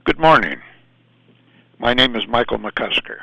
Good morning. My name is Michael McCusker.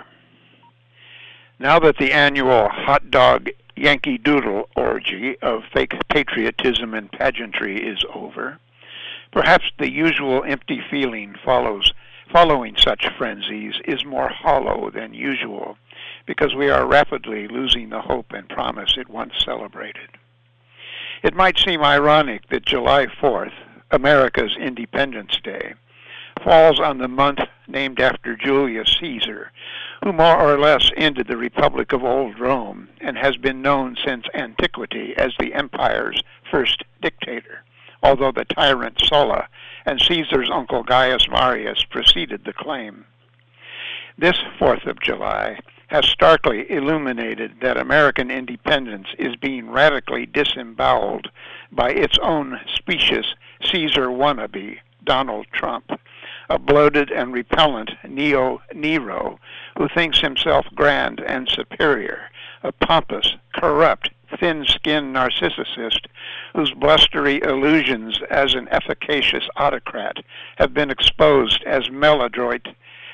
Now that the annual hot dog Yankee Doodle orgy of fake patriotism and pageantry is over, perhaps the usual empty feeling following such frenzies is more hollow than usual because we are rapidly losing the hope and promise it once celebrated. It might seem ironic that July 4th, America's Independence Day, falls on the month named after Julius Caesar, who more or less ended the Republic of Old Rome and has been known since antiquity as the empire's first dictator, although the tyrant Sulla and Caesar's uncle Gaius Marius preceded the claim. This 4th of July has starkly illuminated that American independence is being radically disemboweled by its own specious Caesar wannabe, Donald Trump, a bloated and repellent neo-Nero who thinks himself grand and superior, a pompous, corrupt, thin-skinned narcissist whose blustery illusions as an efficacious autocrat have been exposed as maladroit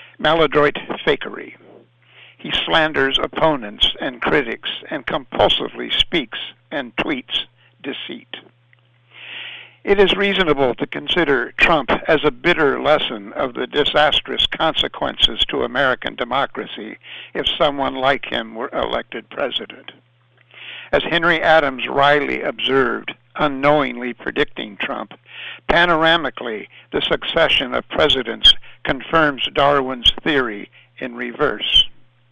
fakery. He slanders opponents and critics and compulsively speaks and tweets deceit. It is reasonable to consider Trump as a bitter lesson of the disastrous consequences to American democracy if someone like him were elected president. As Henry Adams wryly observed, unknowingly predicting Trump, panoramically, the succession of presidents confirms Darwin's theory in reverse.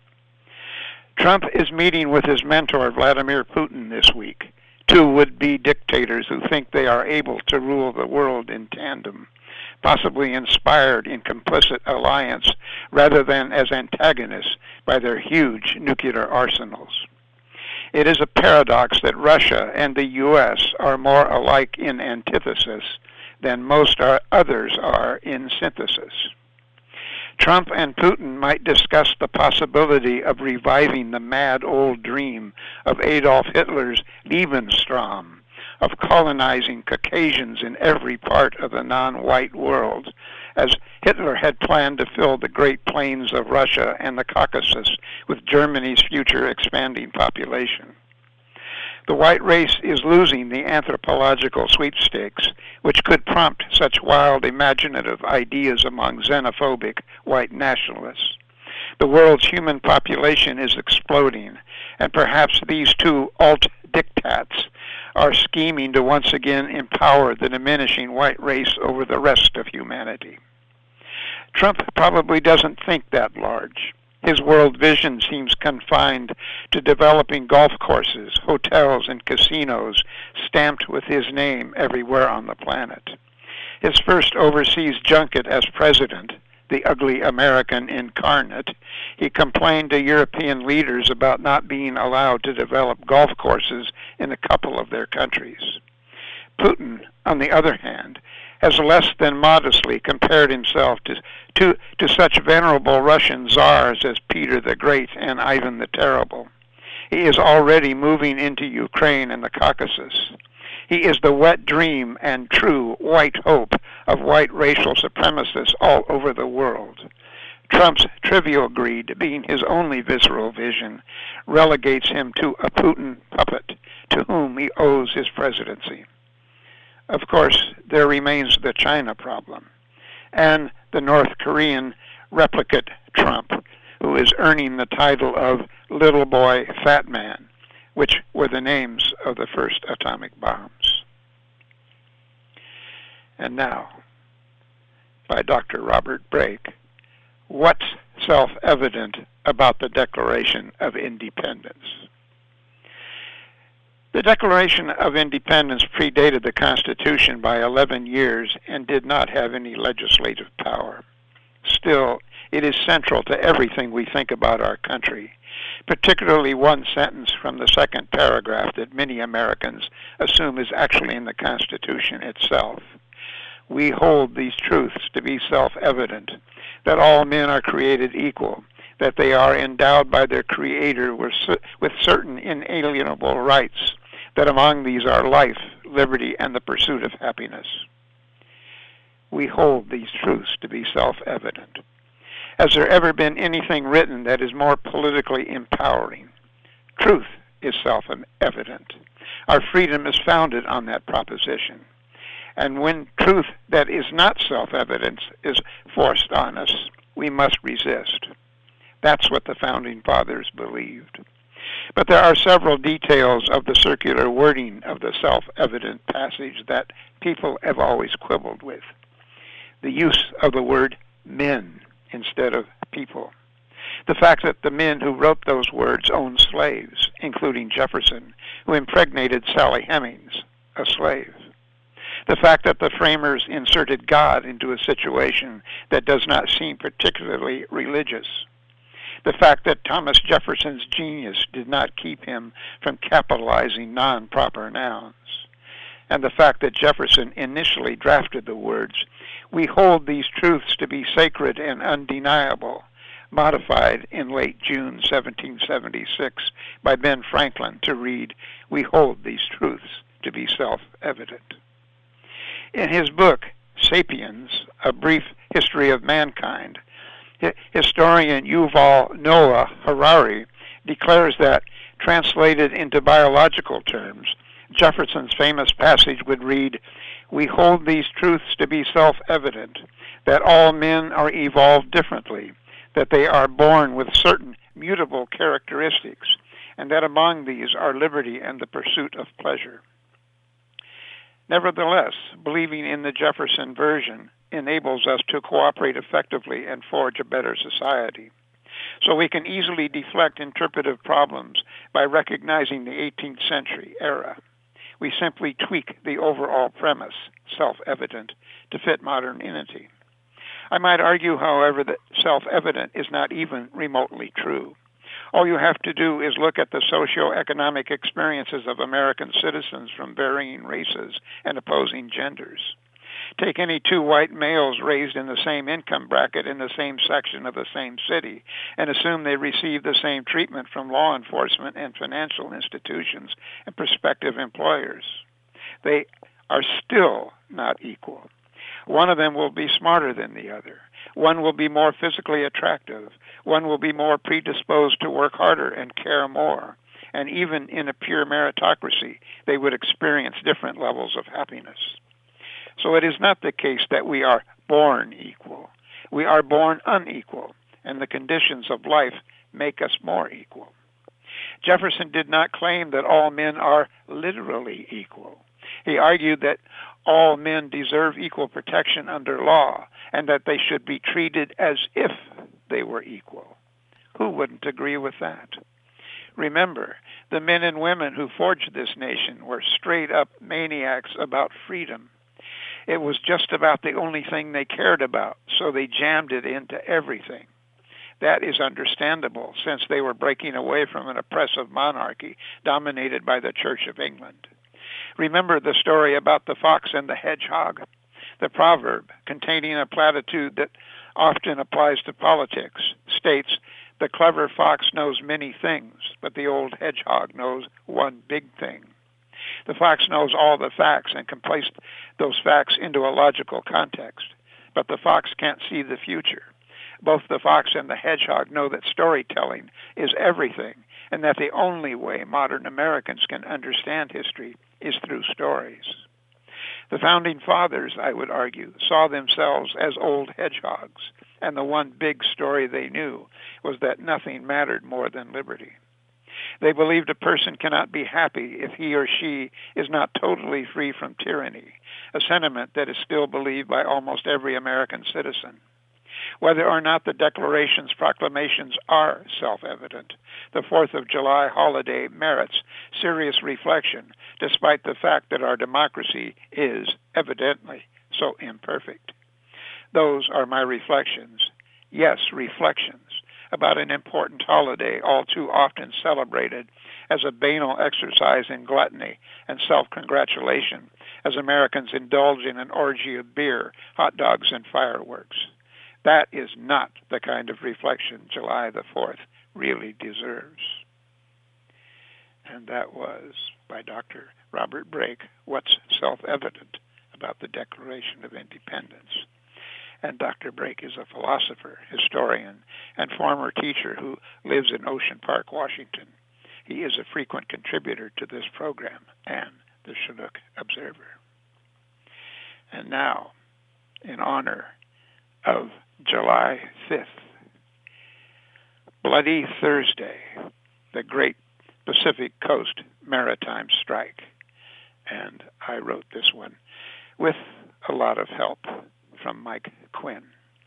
Trump is meeting with his mentor Vladimir Putin this week, two would-be dictators who think they are able to rule the world in tandem, possibly inspired in complicit alliance rather than as antagonists by their huge nuclear arsenals. It is a paradox that Russia and the U.S. are more alike in antithesis than most others are in synthesis. Trump and Putin might discuss the possibility of reviving the mad old dream of Adolf Hitler's Lebenstraum, of colonizing Caucasians in every part of the non-white world, as Hitler had planned to fill the great plains of Russia and the Caucasus with Germany's future expanding population. The white race is losing the anthropological sweepstakes, which could prompt such wild imaginative ideas among xenophobic white nationalists. The world's human population is exploding, and perhaps these two alt-dictats are scheming to once again empower the diminishing white race over the rest of humanity. Trump probably doesn't think that large. His world vision seems confined to developing golf courses, hotels, and casinos stamped with his name everywhere on the planet. His first overseas junket as president, the ugly American incarnate, he complained to European leaders about not being allowed to develop golf courses in a couple of their countries. Putin, on the other hand, has less than modestly compared himself to such venerable Russian czars as Peter the Great and Ivan the Terrible. He is already moving into Ukraine and the Caucasus. He is the wet dream and true white hope of white racial supremacists all over the world. Trump's trivial greed, being his only visceral vision, relegates him to a Putin puppet to whom he owes his presidency. Of course, there remains the China problem, and the North Korean replicate Trump, who is earning the title of Little Boy Fat Man, which were the names of the first atomic bombs. And now, by Dr. Robert Brake, what's self-evident about the Declaration of Independence? The Declaration of Independence predated the Constitution by 11 years and did not have any legislative power. Still, it is central to everything we think about our country, particularly one sentence from the second paragraph that many Americans assume is actually in the Constitution itself. We hold these truths to be self-evident, that all men are created equal, that they are endowed by their Creator with certain inalienable rights, that among these are life, liberty, and the pursuit of happiness. We hold these truths to be self-evident. Has there ever been anything written that is more politically empowering? Truth is self-evident. Our freedom is founded on that proposition. And when truth that is not self-evident is forced on us, we must resist. That's what the Founding Fathers believed. But there are several details of the circular wording of the self-evident passage that people have always quibbled with. The use of the word men instead of people. The fact that the men who wrote those words owned slaves, including Jefferson, who impregnated Sally Hemings, a slave. The fact that the framers inserted God into a situation that does not seem particularly religious. The fact that Thomas Jefferson's genius did not keep him from capitalizing non-proper nouns. And the fact that Jefferson initially drafted the words, "We hold these truths to be sacred and undeniable," modified in late June 1776 by Ben Franklin to read, "We hold these truths to be self-evident." In his book, Sapiens, A Brief History of Mankind, historian Yuval Noah Harari declares that, translated into biological terms, Jefferson's famous passage would read, "We hold these truths to be self-evident, that all men are evolved differently, that they are born with certain mutable characteristics, and that among these are liberty and the pursuit of pleasure." Nevertheless, believing in the Jefferson version enables us to cooperate effectively and forge a better society. So we can easily deflect interpretive problems by recognizing the 18th century era. We simply tweak the overall premise, self-evident, to fit modernity. I might argue, however, that self-evident is not even remotely true. All you have to do is look at the socio-economic experiences of American citizens from varying races and opposing genders. Take any two white males raised in the same income bracket in the same section of the same city and assume they receive the same treatment from law enforcement and financial institutions and prospective employers. They are still not equal. One of them will be smarter than the other. One will be more physically attractive. One will be more predisposed to work harder and care more. And even in a pure meritocracy, they would experience different levels of happiness. So it is not the case that we are born equal. We are born unequal, and the conditions of life make us more equal. Jefferson did not claim that all men are literally equal. He argued that all men deserve equal protection under law, and that they should be treated as if they were equal. Who wouldn't agree with that? Remember, the men and women who forged this nation were straight-up maniacs about freedom. It was just about the only thing they cared about, so they jammed it into everything. That is understandable, since they were breaking away from an oppressive monarchy dominated by the Church of England. Remember the story about the fox and the hedgehog? The proverb, containing a platitude that often applies to politics, states, "The clever fox knows many things, but the old hedgehog knows one big thing." The fox knows all the facts and can place those facts into a logical context, but the fox can't see the future. Both the fox and the hedgehog know that storytelling is everything, and that the only way modern Americans can understand history is through stories. The Founding Fathers, I would argue, saw themselves as old hedgehogs, and the one big story they knew was that nothing mattered more than liberty. They believed a person cannot be happy if he or she is not totally free from tyranny, a sentiment that is still believed by almost every American citizen. Whether or not the Declaration's proclamations are self-evident, the 4th of July holiday merits serious reflection, despite the fact that our democracy is evidently so imperfect. Those are my reflections. Yes, reflections about an important holiday all too often celebrated as a banal exercise in gluttony and self-congratulation, as Americans indulge in an orgy of beer, hot dogs, and fireworks. That is not the kind of reflection July the 4th really deserves. And that was by Dr. Robert Brake, What's Self-Evident about the Declaration of Independence. And Dr. Brake is a philosopher, historian, and former teacher who lives in Ocean Park, Washington. He is a frequent contributor to this program and the Chinook Observer. And now, in honor of July 5th, Bloody Thursday, the Great Pacific Coast Maritime Strike. And I wrote this one with a lot of help from Mike Quinn.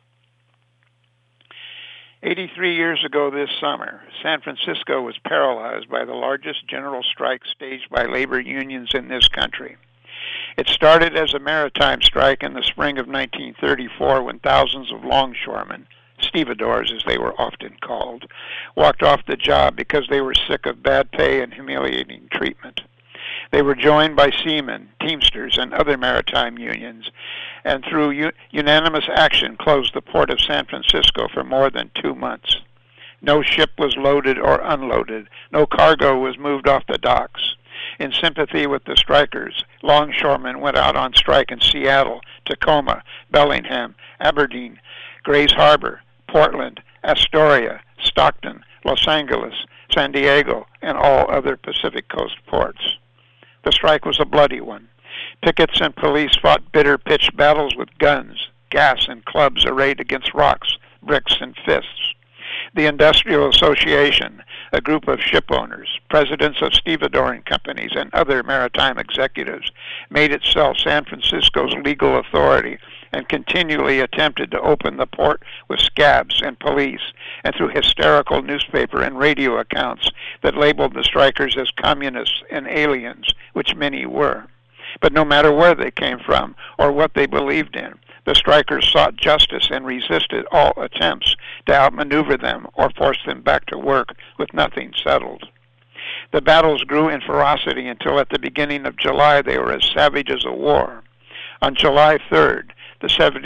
83 years ago this summer, San Francisco was paralyzed by the largest general strike staged by labor unions in this country. It started as a maritime strike in the spring of 1934 when thousands of longshoremen, stevedores as they were often called, walked off the job because they were sick of bad pay and humiliating treatment. They were joined by seamen, teamsters, and other maritime unions, and through unanimous action closed the port of San Francisco for more than 2 months. No ship was loaded or unloaded. No cargo was moved off the docks. In sympathy with the strikers, longshoremen went out on strike in Seattle, Tacoma, Bellingham, Aberdeen, Grays Harbor, Portland, Astoria, Stockton, Los Angeles, San Diego, and all other Pacific Coast ports. The strike was a bloody one. Pickets and police fought bitter-pitched battles with guns, gas, and clubs arrayed against rocks, bricks, and fists. The Industrial Association, a group of ship owners, presidents of stevedoring companies, and other maritime executives, made itself San Francisco's legal authority and continually attempted to open the port with scabs and police, and through hysterical newspaper and radio accounts that labeled the strikers as communists and aliens, which many were. But no matter where they came from or what they believed in, the strikers sought justice and resisted all attempts to outmaneuver them or force them back to work with nothing settled. The battles grew in ferocity until at the beginning of July they were as savage as a war. On July 3rd, the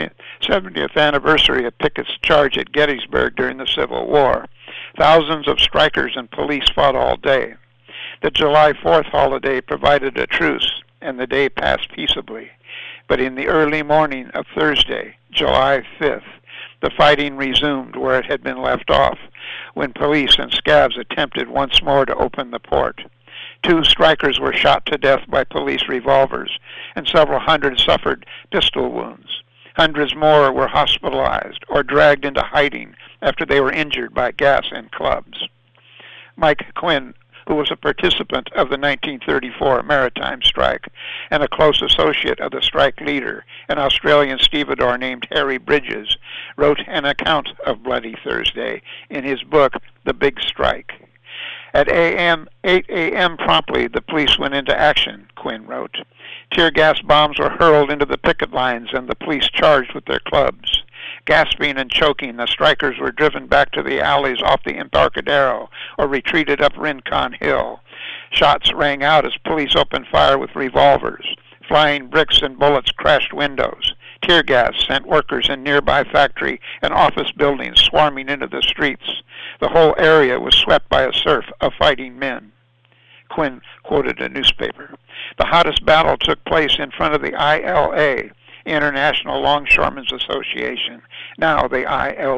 70th anniversary of Pickett's charge at Gettysburg during the Civil War, thousands of strikers and police fought all day. The July 4th holiday provided a truce, and the day passed peaceably. But in the early morning of Thursday, July 5th, the fighting resumed where it had been left off, when police and scabs attempted once more to open the port. 2 strikers were shot to death by police revolvers, and several hundred suffered pistol wounds. Hundreds more were hospitalized or dragged into hiding after they were injured by gas and clubs. Mike Quinn, who was a participant of the 1934 maritime strike and a close associate of the strike leader, an Australian stevedore named Harry Bridges, wrote an account of Bloody Thursday in his book, The Big Strike. At 8 a.m. promptly, the police went into action, Quinn wrote. Tear gas bombs were hurled into the picket lines and the police charged with their clubs. Gasping and choking, the strikers were driven back to the alleys off the Embarcadero or retreated up Rincon Hill. Shots rang out as police opened fire with revolvers. Flying bricks and bullets crashed windows. Tear gas sent workers in nearby factory and office buildings swarming into the streets. The whole area was swept by a surf of fighting men. Quinn quoted a newspaper. The hottest battle took place in front of the ILA, International Longshoremen's Association, now the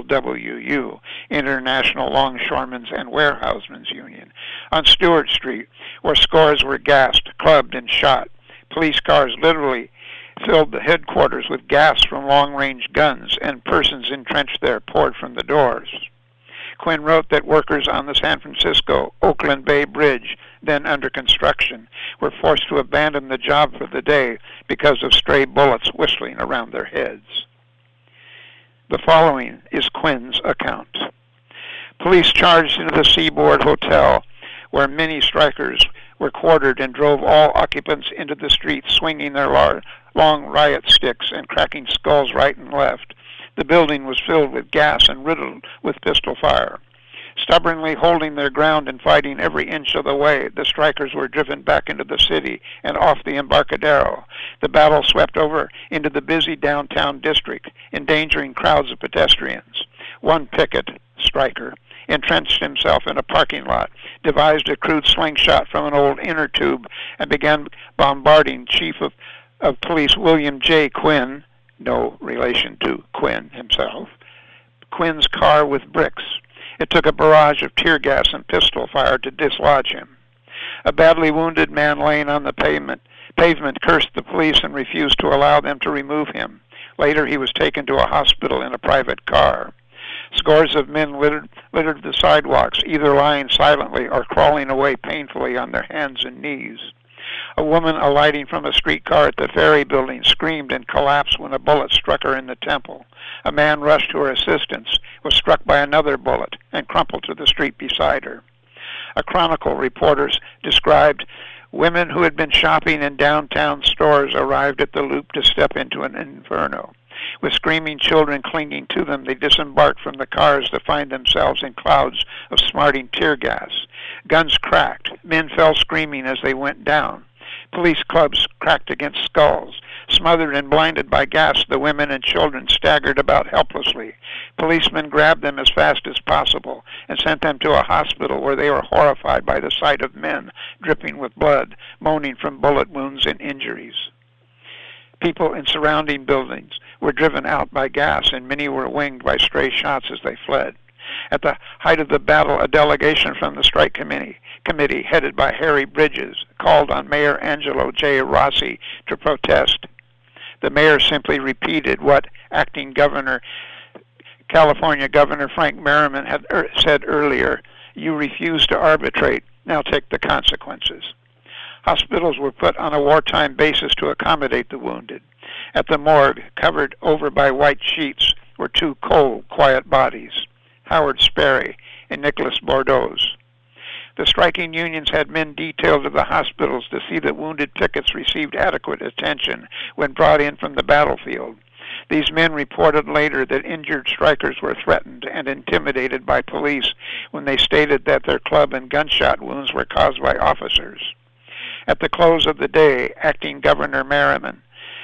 ILWU, International Longshoremen's and Warehousemen's Union, on Stewart Street, where scores were gassed, clubbed, and shot. Police cars literally filled the headquarters with gas from long-range guns, and persons entrenched there poured from the doors. Quinn wrote that workers on the San Francisco-Oakland Bay Bridge, then under construction, were forced to abandon the job for the day because of stray bullets whistling around their heads. The following is Quinn's account. Police charged into the Seaboard Hotel, where many strikers were quartered, and drove all occupants into the streets, swinging their long riot sticks and cracking skulls right and left. The building was filled with gas and riddled with pistol fire. Stubbornly holding their ground and fighting every inch of the way, the strikers were driven back into the city and off the Embarcadero. The battle swept over into the busy downtown district, endangering crowds of pedestrians. One picket striker entrenched himself in a parking lot, devised a crude slingshot from an old inner tube, and began bombarding Chief of of Police William J. Quinn, no relation to Quinn himself, Quinn's car with bricks. It took a barrage of tear gas and pistol fire to dislodge him. A badly wounded man laying on the pavement cursed the police and refused to allow them to remove him. Later, he was taken to a hospital in a private car. Scores of men littered the sidewalks, either lying silently or crawling away painfully on their hands and knees. A woman alighting from a streetcar at the ferry building screamed and collapsed when a bullet struck her in the temple. A man rushed to her assistance, was struck by another bullet, and crumpled to the street beside her. A Chronicle reporter described women who had been shopping in downtown stores arrived at the loop to step into an inferno. With screaming children clinging to them, they disembarked from the cars to find themselves in clouds of smarting tear gas. Guns cracked. Men fell screaming as they went down. Police clubs cracked against skulls. Smothered and blinded by gas, the women and children staggered about helplessly. Policemen grabbed them as fast as possible and sent them to a hospital where they were horrified by the sight of men dripping with blood, moaning from bullet wounds and injuries. People in surrounding buildings were driven out by gas, and many were winged by stray shots as they fled. At the height of the battle, a delegation from the strike committee, headed by Harry Bridges, called on Mayor Angelo J. Rossi to protest. The mayor simply repeated what acting California Governor Frank Merriman had said earlier: "You refuse to arbitrate, now take the consequences." Hospitals were put on a wartime basis to accommodate the wounded. At the morgue, covered over by white sheets, were two cold, quiet bodies, Howard Sperry and Nicholas Bordeaux. The striking unions had men detailed to the hospitals to see that wounded pickets received adequate attention when brought in from the battlefield. These men reported later that injured strikers were threatened and intimidated by police when they stated that their club and gunshot wounds were caused by officers. At the close of the day, acting Governor Merriam,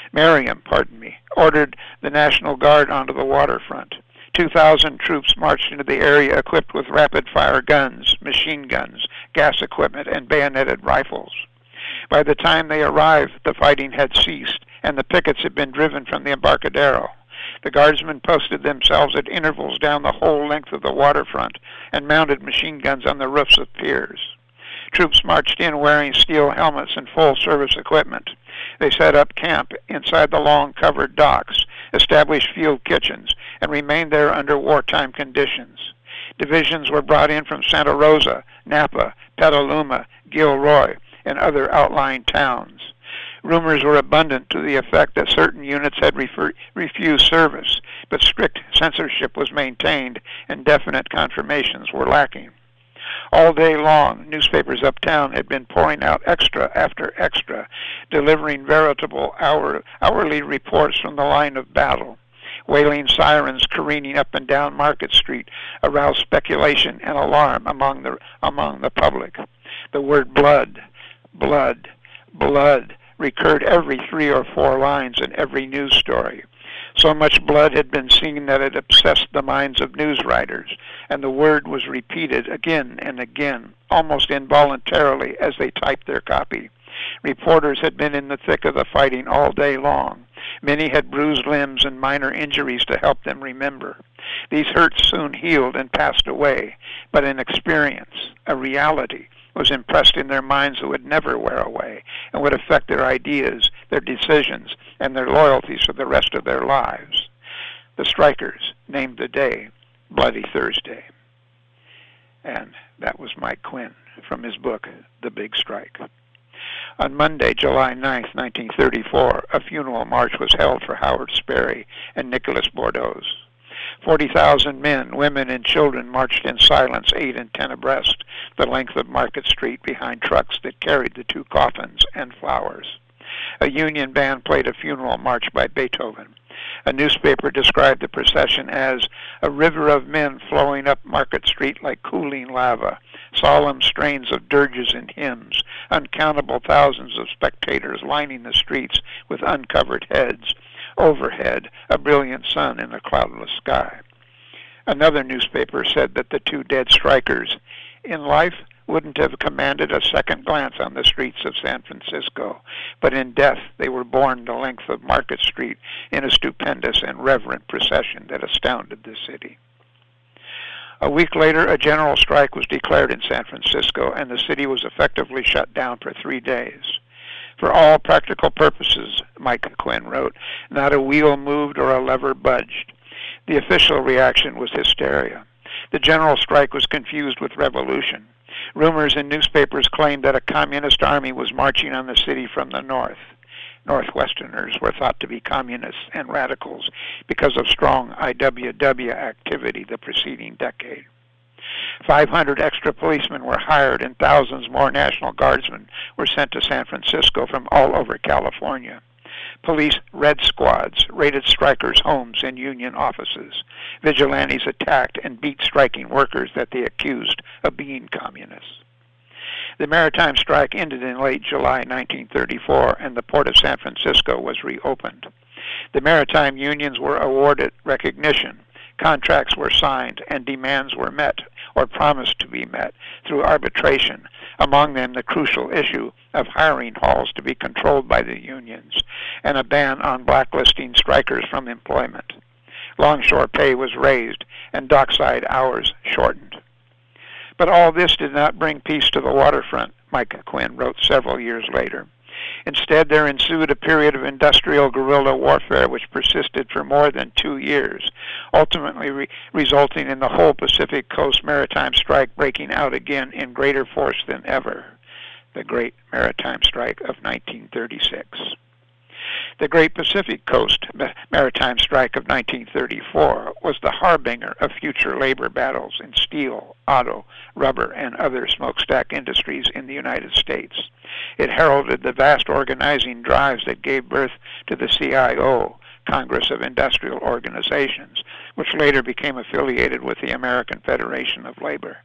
ordered the National Guard onto the waterfront. 2,000 troops marched into the area equipped with rapid-fire guns, machine guns, gas equipment, and bayoneted rifles. By the time they arrived, the fighting had ceased, and the pickets had been driven from the Embarcadero. The guardsmen posted themselves at intervals down the whole length of the waterfront and mounted machine guns on the roofs of piers. Troops marched in wearing steel helmets and full-service equipment. They set up camp inside the long covered docks, established field kitchens, and remained there under wartime conditions. Divisions were brought in from Santa Rosa, Napa, Petaluma, Gilroy, and other outlying towns. Rumors were abundant to the effect that certain units had refused service, but strict censorship was maintained and definite confirmations were lacking. All day long, newspapers uptown had been pouring out extra after extra, delivering veritable hourly reports from the line of battle. Wailing sirens careening up and down Market Street aroused speculation and alarm among the public. The word blood, blood, blood recurred every 3 or 4 lines in every news story. So much blood had been seen that it obsessed the minds of news writers, and the word was repeated again and again, almost involuntarily as they typed their copy. Reporters had been in the thick of the fighting all day long. Many had bruised limbs and minor injuries to help them remember. These hurts soon healed and passed away, but an experience, a reality, was impressed in their minds that would never wear away and would affect their ideas, their decisions, and their loyalties for the rest of their lives. The strikers named the day Bloody Thursday. And that was Mike Quinn from his book, The Big Strike. On Monday, July 9, 1934, a funeral march was held for Howard Sperry and Nicholas Bordeaux. 40,000 men, women, and children marched in silence, 8 and 10 abreast, the length of Market Street behind trucks that carried the 2 coffins and flowers. A Union band played a funeral march by Beethoven. A newspaper described the procession as a river of men flowing up Market Street like cooling lava, solemn strains of dirges and hymns, uncountable thousands of spectators lining the streets with uncovered heads. Overhead, a brilliant sun in a cloudless sky. Another newspaper said that the 2 dead strikers, "In life, wouldn't have commanded a second glance on the streets of San Francisco, but in death they were borne the length of Market Street in a stupendous and reverent procession that astounded the city. A week later, a general strike was declared in San Francisco, and the city was effectively shut down for 3 days. For all practical purposes, Mike Quinn wrote, not a wheel moved or a lever budged. The official reaction was hysteria. The general strike was confused with revolution. Rumors in newspapers claimed that a communist army was marching on the city from the north. Northwesterners were thought to be communists and radicals because of strong IWW activity the preceding decade. 500 extra policemen were hired and thousands more National Guardsmen were sent to San Francisco from all over California. Police red squads raided strikers' homes and union offices. Vigilantes attacked and beat striking workers that they accused of being communists. The maritime strike ended in late July 1934, and the port of San Francisco was reopened. The maritime unions were awarded recognition, contracts were signed, and demands were met, or promised to be met, through arbitration, among them the crucial issue of hiring halls to be controlled by the unions, and a ban on blacklisting strikers from employment. Longshore pay was raised, and dockside hours shortened. But all this did not bring peace to the waterfront, Mike Quinn wrote several years later. Instead, there ensued a period of industrial guerrilla warfare which persisted for more than 2 years, ultimately resulting in the whole Pacific Coast maritime strike breaking out again in greater force than ever, the Great Maritime Strike of 1936. The Great Pacific Coast Maritime Strike of 1934 was the harbinger of future labor battles in steel, auto, rubber, and other smokestack industries in the United States. It heralded the vast organizing drives that gave birth to the CIO, Congress of Industrial Organizations, which later became affiliated with the American Federation of Labor,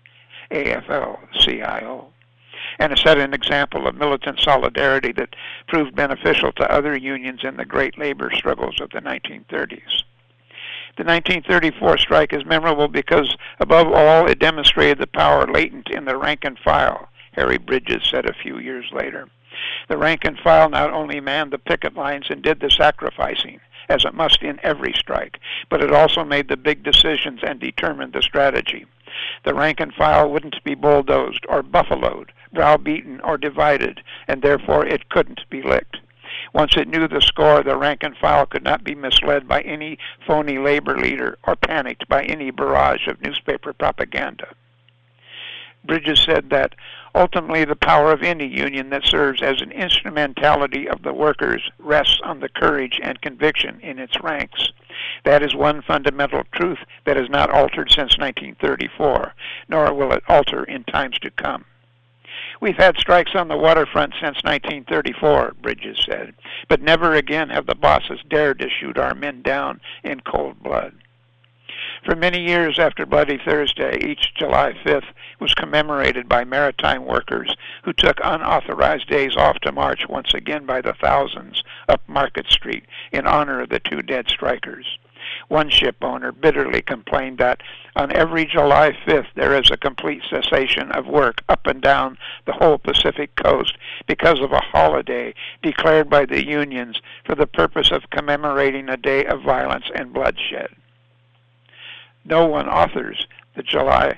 AFL-CIO. And it set an example of militant solidarity that proved beneficial to other unions in the great labor struggles of the 1930s. The 1934 strike is memorable because, above all, it demonstrated the power latent in the rank and file, Harry Bridges said a few years later. The rank and file not only manned the picket lines and did the sacrificing, as it must in every strike, but it also made the big decisions and determined the strategy. The rank and file wouldn't be bulldozed or buffaloed, browbeaten or divided, and therefore it couldn't be licked. Once it knew the score, the rank and file could not be misled by any phony labor leader or panicked by any barrage of newspaper propaganda. Bridges said that ultimately the power of any union that serves as an instrumentality of the workers rests on the courage and conviction in its ranks. That is one fundamental truth that has not altered since 1934, nor will it alter in times to come. We've had strikes on the waterfront since 1934, Bridges said, but never again have the bosses dared to shoot our men down in cold blood. For many years after Bloody Thursday, each July 5th was commemorated by maritime workers who took unauthorized days off to march once again by the thousands up Market Street in honor of the 2 dead strikers. One ship owner bitterly complained that on every July 5th there is a complete cessation of work up and down the whole Pacific Coast because of a holiday declared by the unions for the purpose of commemorating a day of violence and bloodshed. No one authorizes the July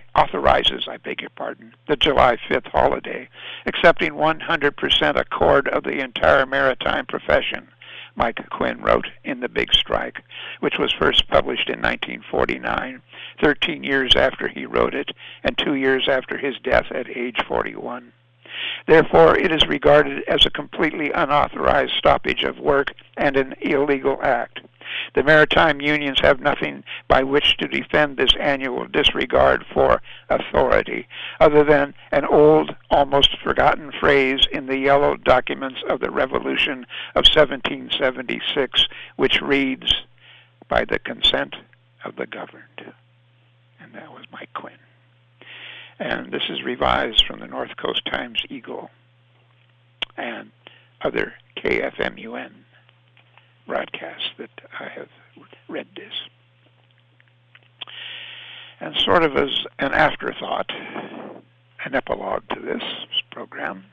5th holiday, accepting 100% accord of the entire maritime profession, Mike Quinn wrote in The Big Strike, which was first published in 1949, 13 years after he wrote it, and 2 years after his death at age 41. Therefore, it is regarded as a completely unauthorized stoppage of work and an illegal act. The maritime unions have nothing by which to defend this annual disregard for authority, other than an old, almost forgotten phrase in the yellow documents of the Revolution of 1776, which reads, "By the consent of the governed." And that was Mike Quinn. And this is revised from the North Coast Times-Eagle and other KFMUN broadcasts that I have read this. And sort of as an afterthought, and an epilogue to this program.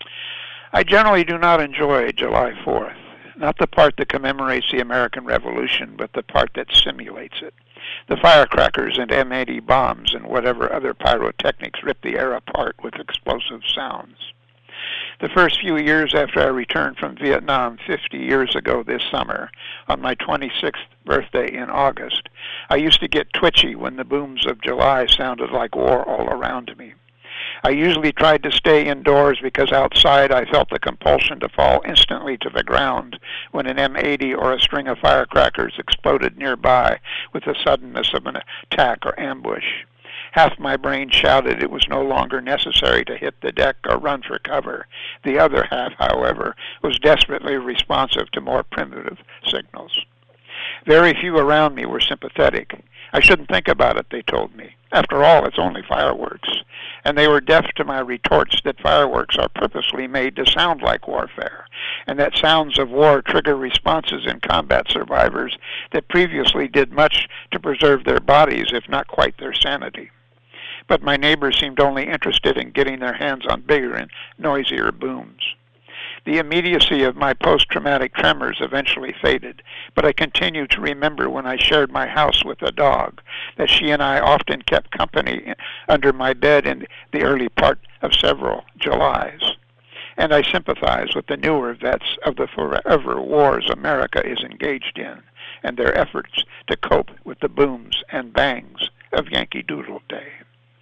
I generally do not enjoy July 4th, not the part that commemorates the American Revolution, but the part that simulates it. The firecrackers and M80 bombs and whatever other pyrotechnics rip the air apart with explosive sounds. The first few years after I returned from Vietnam 50 years ago this summer, on my 26th birthday in August, I used to get twitchy when the booms of July sounded like war all around me. I usually tried to stay indoors because outside I felt the compulsion to fall instantly to the ground when an M80 or a string of firecrackers exploded nearby with the suddenness of an attack or ambush. Half my brain shouted it was no longer necessary to hit the deck or run for cover. The other half, however, was desperately responsive to more primitive signals. Very few around me were sympathetic. I shouldn't think about it, they told me. After all, it's only fireworks. And they were deaf to my retorts that fireworks are purposely made to sound like warfare, and that sounds of war trigger responses in combat survivors that previously did much to preserve their bodies, if not quite their sanity. But my neighbors seemed only interested in getting their hands on bigger and noisier booms. The immediacy of my post-traumatic tremors eventually faded, but I continue to remember when I shared my house with a dog, that she and I often kept company under my bed in the early part of several Julys. And I sympathize with the newer vets of the forever wars America is engaged in, and their efforts to cope with the booms and bangs of Yankee Doodle Day.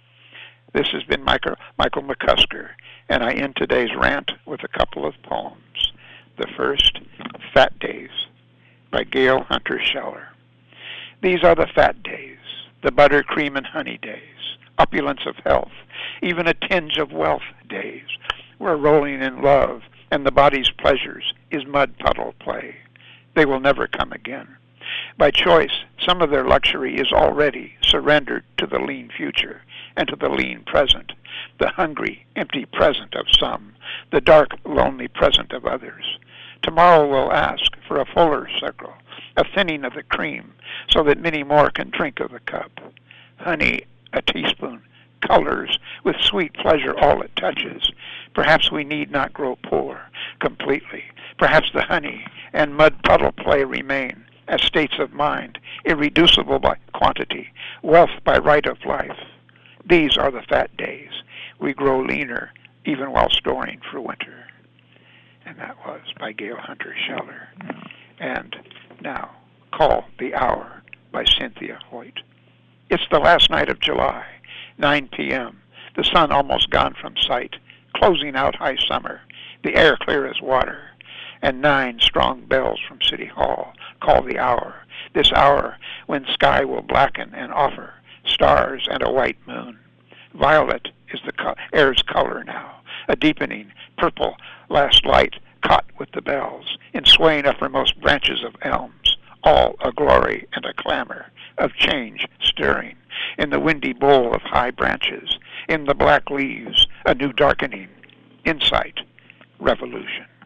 This has been Michael McCusker, and I end today's rant with a couple of poems. The first, Fat Days, by Gail Hunter Scheller. These are the fat days, the butter, cream, and honey days, opulence of health, even a tinge of wealth days, where rolling in love and the body's pleasures is mud puddle play. They will never come again. By choice, some of their luxury is already surrendered to the lean future and to the lean present, the hungry, empty present of some, the dark, lonely present of others. Tomorrow will ask for a fuller circle, a thinning of the cream, so that many more can drink of the cup. Honey, a teaspoon, colors, with sweet pleasure all it touches. Perhaps we need not grow poor completely. Perhaps the honey and mud puddle play remain as states of mind, irreducible by quantity, wealth by right of life. These are the fat days. We grow leaner even while storing for winter. And that was by Gail Hunter Scheller. And now, Call the Hour by Cynthia Hoyt. It's the last night of July, 9 p.m., the sun almost gone from sight, closing out high summer, the air clear as water, and 9 strong bells from City Hall call the hour, this hour when sky will blacken and offer stars and a white moon. Violet is the air's color now, a deepening purple last light caught with the bells, in swaying uppermost branches of elms, all a glory and a clamor of change stirring, in the windy bowl of high branches, in the black leaves, a new darkening, insight, revolution.